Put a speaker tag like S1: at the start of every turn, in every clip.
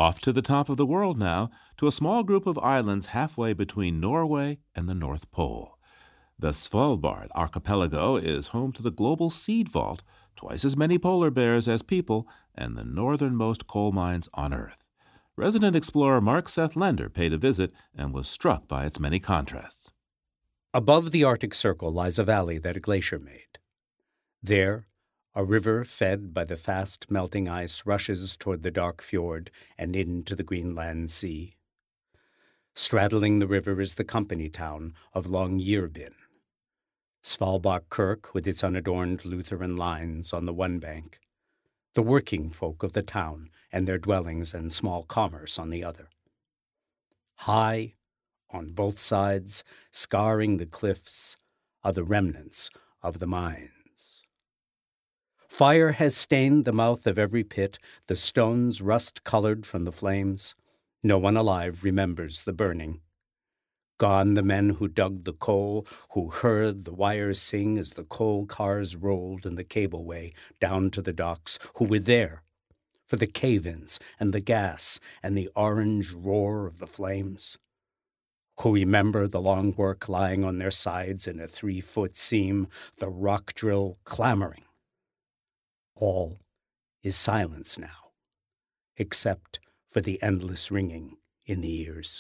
S1: Off to the top of the world now, to a small group of islands halfway between Norway and the North Pole. The Svalbard archipelago is home to the global seed vault, twice as many polar bears as people, and the northernmost coal mines on Earth. Resident explorer Mark Seth Lender paid a visit and was struck by its many contrasts.
S2: Above the Arctic Circle lies a valley that a glacier made. There, a river fed by the fast melting ice rushes toward the dark fjord and into the Greenland Sea. Straddling the river is the company town of Longyearbyen. Svalbard Kirk with its unadorned Lutheran lines on the one bank, the working folk of the town and their dwellings and small commerce on the other. High, on both sides, scarring the cliffs, are the remnants of the mines. Fire has stained the mouth of every pit, the stones rust-colored from the flames. No one alive remembers the burning. Gone the men who dug the coal, who heard the wires sing as the coal cars rolled in the cableway down to the docks, who were there for the cave-ins and the gas and the orange roar of the flames, who remember the long work lying on their sides in a 3-foot seam, the rock drill clamoring. All is silence now, except for the endless ringing in the ears.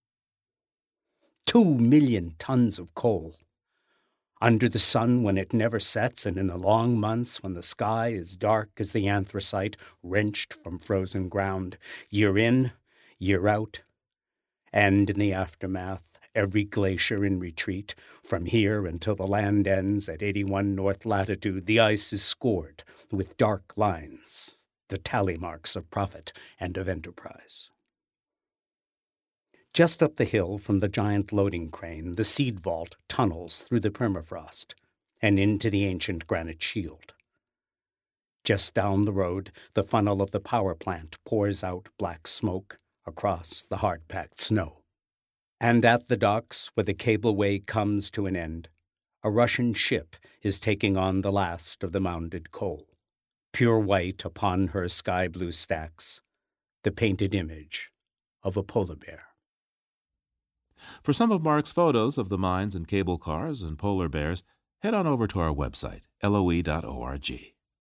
S2: 2 million tons of coal. Under the sun when it never sets, and in the long months when the sky is dark as the anthracite wrenched from frozen ground, year in, year out. And in the aftermath, every glacier in retreat. From here until the land ends at 81 north latitude, the ice is scored with dark lines, the tally marks of profit and of enterprise. Just up the hill from the giant loading crane, the seed vault tunnels through the permafrost and into the ancient granite shield. Just down the road, the funnel of the power plant pours out black smoke across the hard-packed snow. And at the docks, where the cableway comes to an end, a Russian ship is taking on the last of the mounded coal. Pure white upon her sky-blue stacks, the painted image of a polar bear.
S1: For some of Mark's photos of the mines and cable cars and polar bears, head on over to our website, loe.org.